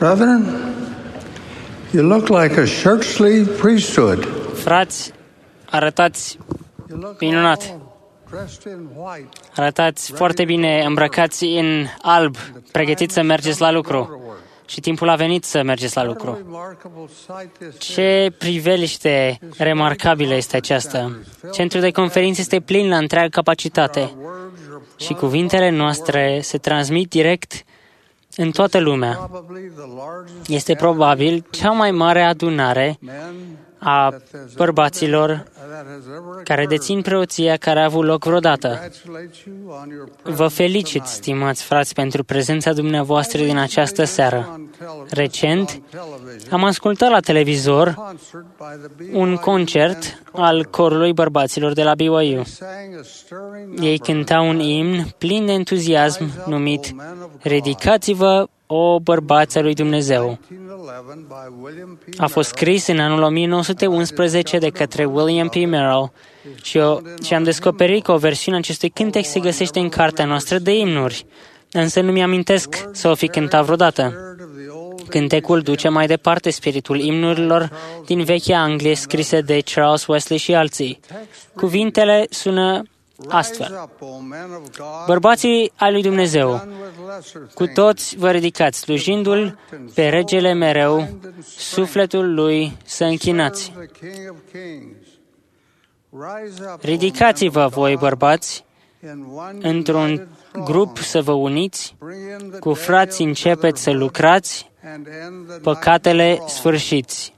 Brethren, you look like a shirt-sleeve priesthood. Frați, arătați You look minunat. all dressed in white. Arătați foarte bine îmbrăcați în alb, pregătiți să mergeți la lucru. Și timpul a venit să mergeți la lucru. Remarkable sight this is. Ce priveliște remarcabilă este aceasta! Centrul de conferințe este plin la întreagă capacitate Words are și cuvintele noastre se transmit direct în toată lumea. probably the largest Este probabil cea mai mare adunare men a bărbaților that has ever care dețin preoția care a avut loc vreodată. congratulate you on your Vă felicit, stimați frați, pentru prezența dumneavoastră din această seară. Recent, am ascultat la televizor concert by the un concert al corului bărbaților de la BYU. sang a stirring Ei cântau un imn plin de entuziasm numit Ridicați-vă, o bărbați al lui Dumnezeu. 1911 by William P. A fost scris în anul 1911 de către William P. Merrill și am descoperit că o versiune a acestui cântec se găsește în cartea noastră de imnuri, însă nu mi-amintesc să o fi cântat vreodată. Cântecul duce mai departe spiritul imnurilor din vechea Anglie scrise de Charles Wesley și alții. Cuvintele sună astfel. Bărbații ai lui Dumnezeu, cu toți vă ridicați, slujindu-L pe regele mereu, sufletul lui să închinați. Ridicați-vă voi, bărbați, într-un grup să vă uniți, cu frați începeți să lucrați, păcatele sfârșiți.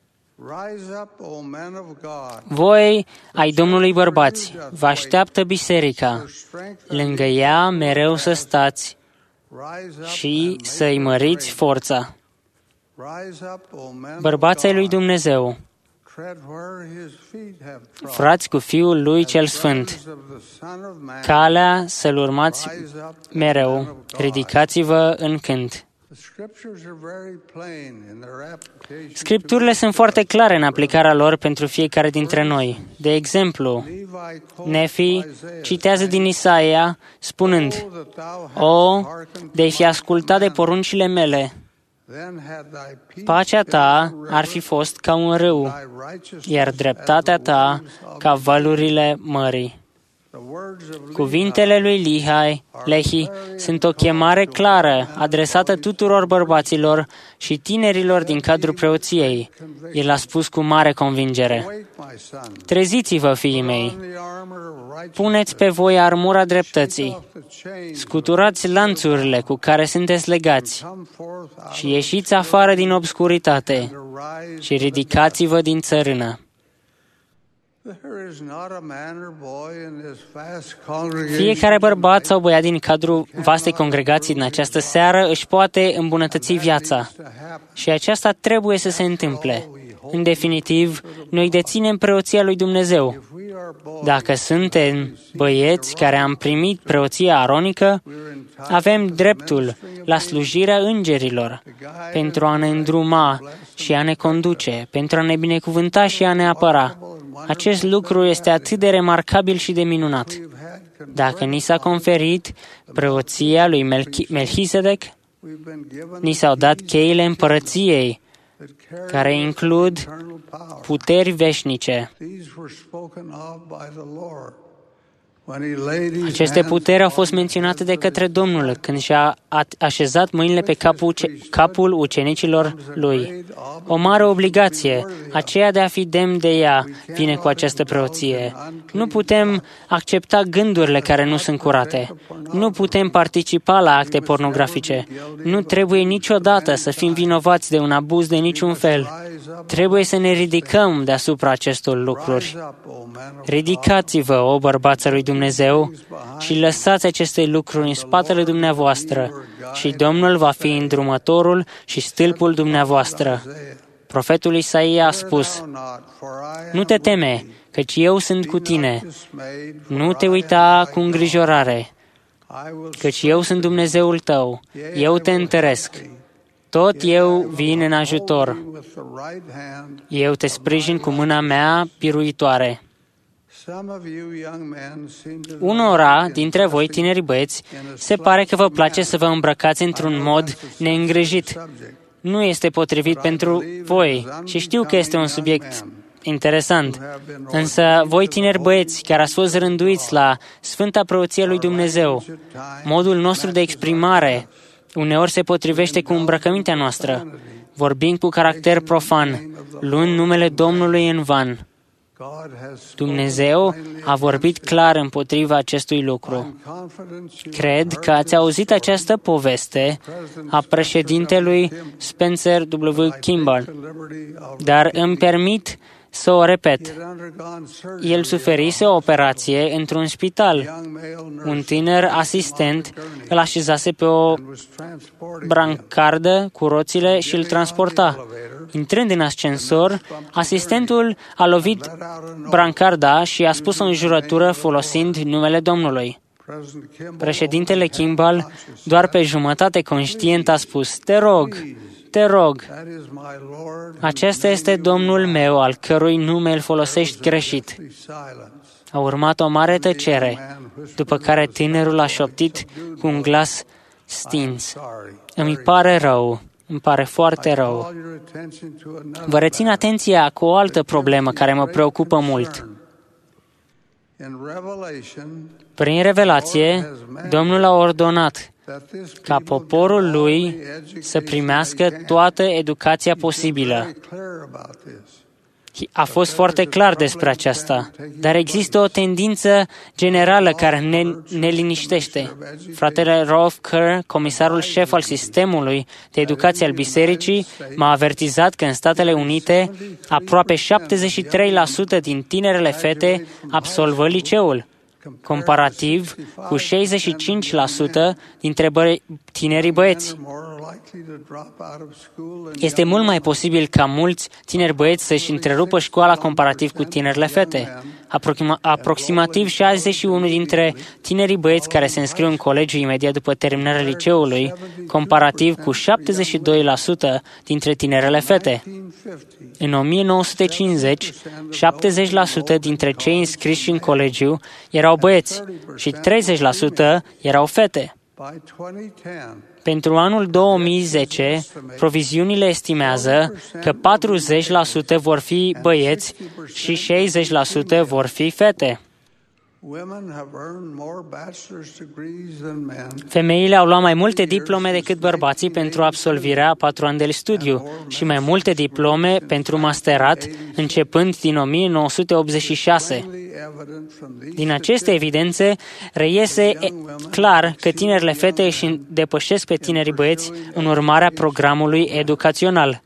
Voi, ai Domnului bărbați, vă așteaptă biserica, lângă ea mereu să stați și să-i măriți forța. Bărbații lui Dumnezeu, frați cu Fiul lui cel Sfânt, calea să-L urmați mereu, ridicați-vă în cânt. Scripturile sunt foarte clare în aplicarea lor pentru fiecare dintre noi. De exemplu, Nefi citează din Isaia spunând: O, de-ai fi ascultat de poruncile mele, pacea ta ar fi fost ca un râu, iar dreptatea ta ca valurile mării. Cuvintele lui Lehi sunt o chemare clară adresată tuturor bărbaților și tinerilor din cadrul preoției. El a spus cu mare convingere: Treziți-vă, fiii mei, puneți pe voi armura dreptății, scuturați lanțurile cu care sunteți legați și ieșiți afară din obscuritate și ridicați-vă din țărână. Fiecare bărbat sau băiat din cadrul vastei congregații din această seară își poate îmbunătăți viața și aceasta trebuie să se întâmple. În definitiv, noi deținem preoția lui Dumnezeu. Dacă suntem băieți care am primit preoția aronică, avem dreptul la slujirea îngerilor pentru a ne îndruma și a ne conduce, pentru a ne binecuvânta și a ne apăra. Acest lucru este atât de remarcabil și de minunat. Dacă ni s-a conferit preoția lui Melchisedec, ni s-au dat cheile împărăției, care includ puteri veșnice. Aceste puteri au fost menționate de către Domnul când și-a așezat mâinile pe capul ucenicilor lui. O mare obligație, aceea de a fi demn de ea, vine cu această preoție. Nu putem accepta gândurile care nu sunt curate. Nu putem participa la acte pornografice. Nu trebuie niciodată să fim vinovați de un abuz de niciun fel. Trebuie să ne ridicăm deasupra acestor lucruri. Ridicați-vă, o bărbață lui Dumnezeu, și lăsați aceste lucruri în spatele dumneavoastră și Domnul va fi îndrumătorul și stâlpul dumneavoastră. Profetul Isaia a spus: Nu te teme, căci eu sunt cu tine. Nu te uita cu îngrijorare, căci eu sunt Dumnezeul tău. Eu te întăresc. Tot eu vin în ajutor. Eu te sprijin cu mâna mea biruitoare. Unora dintre voi, tineri băieți, se pare că vă place să vă îmbrăcați într-un mod neîngrijit. nu este potrivit pentru voi și știu că este un subiect interesant. Însă voi, tineri băieți, care ați fost rânduiți la Sfânta Preoție lui Dumnezeu, modul nostru de exprimare uneori se potrivește cu îmbrăcămintea noastră, vorbind cu caracter profan, luând numele Domnului în van. Dumnezeu a vorbit clar împotriva acestui lucru. Cred că ați auzit această poveste a președintelui Spencer W. Kimball, dar îmi permit să o repet. El suferise o operație într-un spital. Un tânăr asistent îl așezase pe o brancardă cu roțile și îl transporta. Intrând în ascensor, asistentul a lovit brancarda și a spus o înjurătură folosind numele Domnului. Președintele Kimball, doar pe jumătate conștient, a spus: te rog, acesta este Domnul meu, al cărui nume îl folosești greșit. A urmat o mare tăcere, după care tânărul a șoptit cu un glas stins: îmi pare rău, îmi pare foarte rău. Vă rețin atenția cu o altă problemă care mă preocupă mult. Prin revelație, Domnul a ordonat ca poporul lui să primească toată educația posibilă. A fost foarte clar despre aceasta, dar există o tendință generală care ne liniștește. Fratele Rolf Kerr, comisarul șef al sistemului de educație al bisericii, m-a avertizat că în Statele Unite aproape 73% din tinerele fete absolvă liceul, comparativ cu 65% dintre tinerii băieți. Este mult mai posibil ca mulți tineri băieți să-și întrerupă școala comparativ cu tinerile fete. Aproximativ 61 dintre tinerii băieți care se înscriu în colegiu imediat după terminarea liceului, comparativ cu 72% dintre tinerele fete. În 1950, 70% dintre cei înscriși în colegiu erau băieți și 30% erau fete. Pentru anul 2010, proviziunile estimează că 40% vor fi băieți și 60% vor fi fete. Femeile au luat mai multe diplome decât bărbații pentru absolvirea 4 ani de studiu și mai multe diplome pentru masterat, începând din 1986. Din aceste evidențe reiese clar că tinerile fete își depășesc pe tinerii băieți în urmarea programului educațional.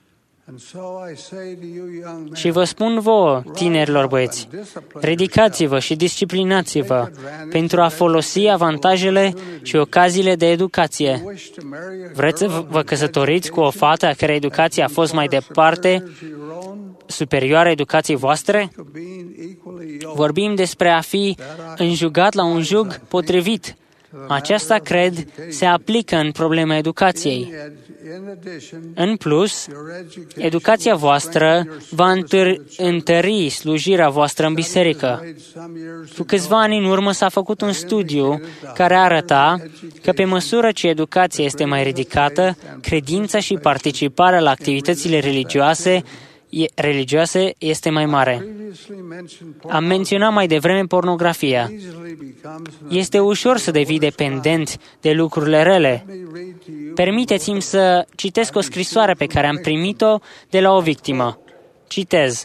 Și vă spun vouă, tinerilor băieți, ridicați-vă și disciplinați-vă pentru a folosi avantajele și ocaziile de educație. Vreți să vă căsătoriți cu o fată a cărei educație a fost mai departe superioară educației voastre? Vorbim despre a fi înjugat la un jug potrivit. Aceasta, cred, se aplică în problema educației. În plus, educația voastră va întări slujirea voastră în biserică. Cu câțiva ani în urmă s-a făcut un studiu care arăta că pe măsură ce educația este mai ridicată, credința și participarea la activitățile religioase este mai mare. Am menționat mai devreme pornografia. Este ușor să devii dependent de lucrurile rele. Permiteți-mi să citesc o scrisoare pe care am primit-o de la o victimă. Citez: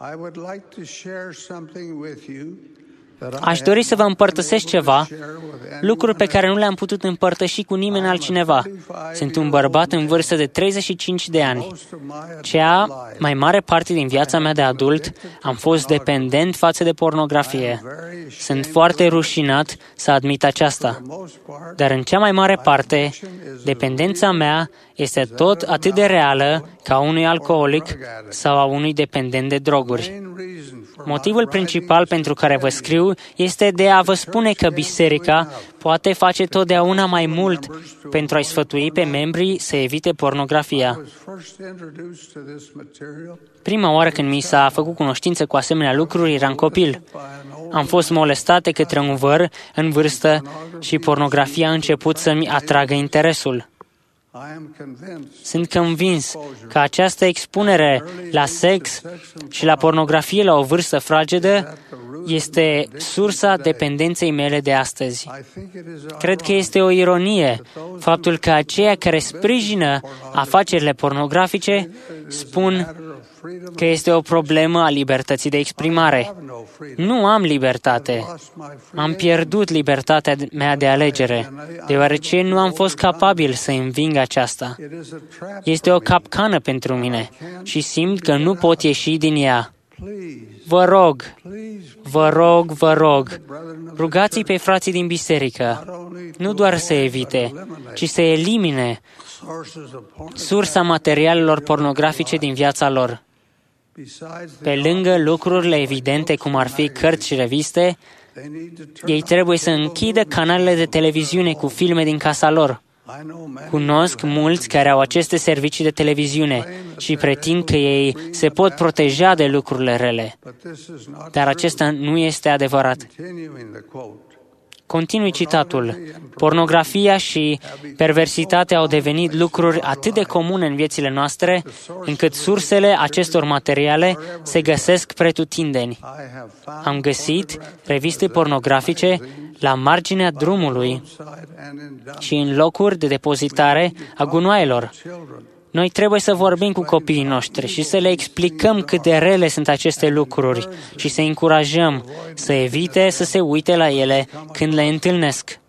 aș dori să vă împărtășesc ceva, lucruri pe care nu le-am putut împărtăși cu nimeni altcineva. Sunt un bărbat în vârstă de 35 de ani. Cea mai mare parte din viața mea de adult am fost dependent față de pornografie. Sunt foarte rușinat să admit aceasta. Dar în cea mai mare parte, dependența mea este tot atât de reală ca a unui alcoolic sau a unui dependent de droguri. Motivul principal pentru care vă scriu este de a vă spune că biserica poate face totdeauna mai mult pentru a-i sfătui pe membrii să evite pornografia. Prima oară când mi s-a făcut cunoștință cu asemenea lucruri, eram copil. Am fost molestat de către un văr în vârstă și pornografia a început să-mi atragă interesul. Sunt convins că această expunere la sex și la pornografie la o vârstă fragedă este sursa dependenței mele de astăzi. Cred că este o ironie faptul că aceia care sprijină afacerile pornografice spun că este o problemă a libertății de exprimare. Nu am libertate. Am pierdut libertatea mea de alegere, deoarece nu am fost capabil să înving aceasta. Este o capcană pentru mine și simt că nu pot ieși din ea. Vă rog, vă rog, vă rog, rugați-i pe frații din biserică, nu doar să evite, ci să elimine sursa materialelor pornografice din viața lor. Pe lângă lucrurile evidente, cum ar fi cărți și reviste, ei trebuie să închidă canalele de televiziune cu filme din casa lor. Cunosc mulți care au aceste servicii de televiziune și pretind că ei se pot proteja de lucrurile rele. Dar acesta nu este adevărat. Continui citatul. Pornografia și perversitatea au devenit lucruri atât de comune în viețile noastre, încât sursele acestor materiale se găsesc pretutindeni. Am găsit reviste pornografice la marginea drumului și în locuri de depozitare a gunoaielor. Noi trebuie să vorbim cu copiii noștri și să le explicăm cât de rele sunt aceste lucruri și să încurajăm să evite să se uite la ele când le întâlnesc.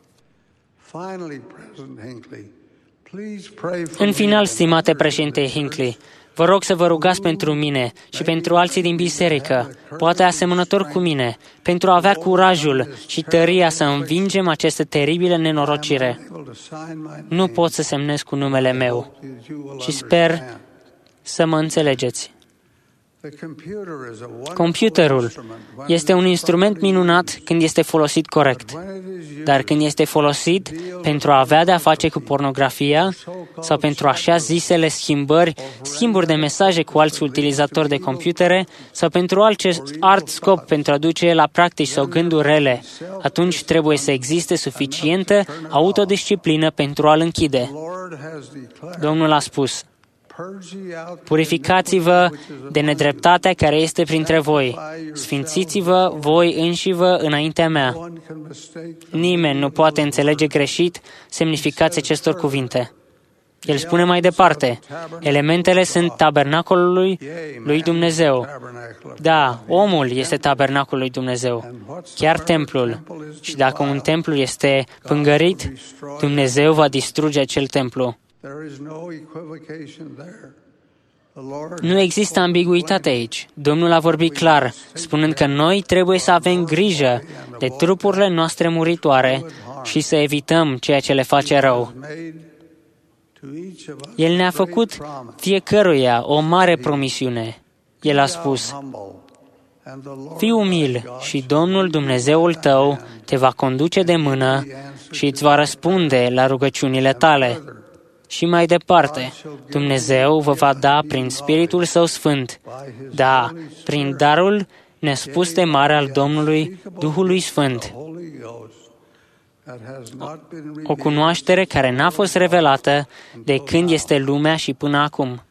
În final, stimate președinte Hinckley, vă rog să vă rugați pentru mine și pentru alții din biserică, poate asemănător cu mine, pentru a avea curajul și tăria să învingem aceste teribile nenorocire. Nu pot să semnez cu numele meu și sper să mă înțelegeți. Computerul este un instrument minunat când este folosit corect, dar când este folosit pentru a avea de-a face cu pornografia sau pentru așa zisele schimburi de mesaje cu alți utilizatori de computere sau pentru alt scop pentru a duce la practici sau gânduri rele, atunci trebuie să existe suficientă autodisciplină pentru a-l închide. Domnul a spus: purificați-vă de nedreptatea care este printre voi. Sfințiți-vă voi înșivă înaintea mea. Nimeni nu poate înțelege greșit semnificația acestor cuvinte. El spune mai departe, elementele sunt tabernacolul lui Dumnezeu. Da, omul este tabernacolul lui Dumnezeu, chiar templul. Și dacă un templu este pângărit, Dumnezeu va distruge acel templu. Nu există ambiguitate aici. Domnul a vorbit clar, spunând că noi trebuie să avem grijă de trupurile noastre muritoare și să evităm ceea ce le face rău. El ne-a făcut fiecăruia o mare promisiune. El a spus: fii umil și Domnul Dumnezeul tău te va conduce de mână și îți va răspunde la rugăciunile tale. Și mai departe, Dumnezeu vă va da prin Spiritul Său Sfânt, da, prin darul nespus de mare al Domnului, Duhului Sfânt, o cunoaștere care n-a fost revelată de când este lumea și până acum.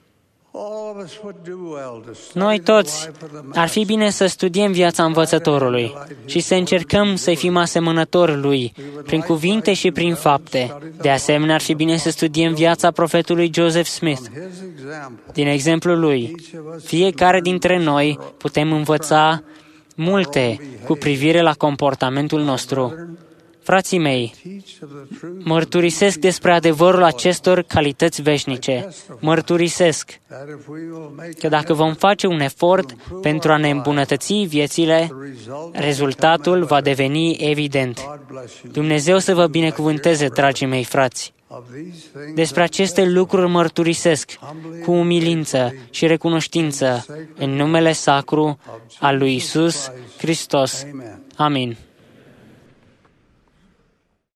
Noi toți ar fi bine să studiem viața învățătorului și să încercăm să fim asemănători lui, prin cuvinte și prin fapte. De asemenea, ar fi bine să studiem viața profetului Joseph Smith. Din exemplul lui, fiecare dintre noi putem învăța multe cu privire la comportamentul nostru. Frații mei, mărturisesc despre adevărul acestor calități veșnice. Mărturisesc că dacă vom face un efort pentru a ne îmbunătăți viețile, rezultatul va deveni evident. Dumnezeu să vă binecuvânteze, dragii mei frați. Despre aceste lucruri mărturisesc cu umilință și recunoștință în numele sacru al lui Iisus Hristos. Amin.